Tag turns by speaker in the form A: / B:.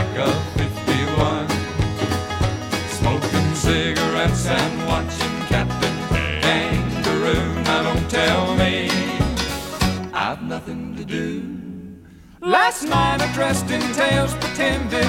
A: of 51, smoking cigarettes and watching Captain Kangaroo. Now don't tell me I've nothing to do. Last night I dressed in tails, pretended